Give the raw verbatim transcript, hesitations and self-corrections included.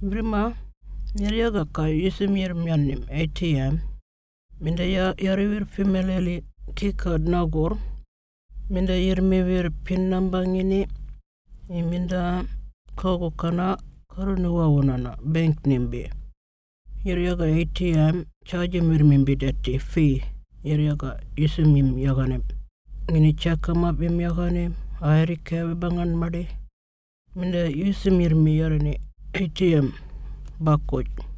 Brima, Niriaga ka Yusimir Myanim A T M, Minda Yarivir Fimeleli Kika Nagor, Minda Yirmivir Pin Nambangini, Minda Kogokana Karunuwa Wunana, Bank Nimbi. Yiriaga A T M, charge mirmimbi deti fee, Yiriaga Yusimim Yaganim. Ngini chakama bim Yaganim, Airi Kavi Bangan Madi, Minda Yusimir Mi Yarani A T M. Bakoj.